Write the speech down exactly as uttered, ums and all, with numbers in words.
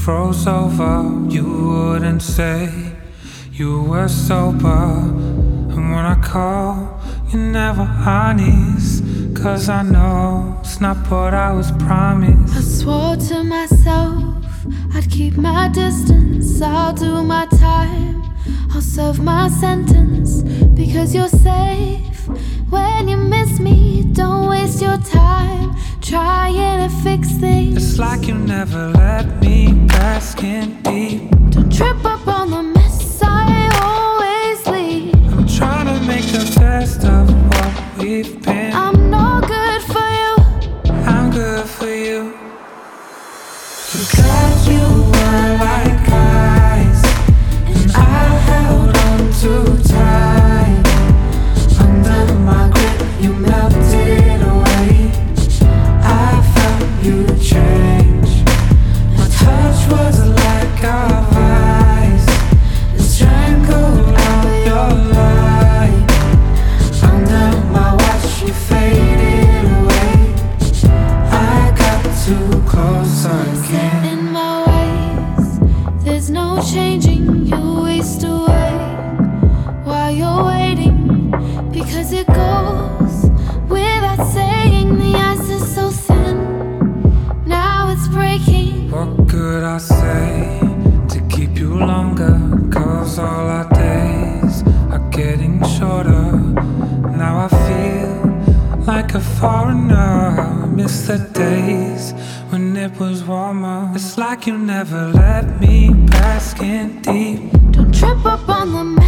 froze over, you wouldn't say you were sober. And when I call, you're never honest, 'cause I know it's not what I was promised. I swore to myself I'd keep my distance. I'll do my time, I'll serve my sentence, because you're safe. When you miss me, don't waste your time trying to fix things. It's like you never let me bask in deep. Don't trip up on the mess I always leave. I'm trying to make the best of what we've been. I'm no good for you, I'm good for you. Because you were like ice, and I held on too tight. Under my grip, you melted away. I felt you change. My touch was like of ice, it strangled out your light. Under my watch, you faded away. I got too close again. in my ways. There's no changing, you waste away while you're waiting, because it goes without saying the ice is so thin. Now it's breaking. What could I say to keep you longer? 'Cause all our days are getting shorter. Now I feel like a foreigner. Miss the days when it was warmer. It's like you never let me bask in deep. Don't trip up on the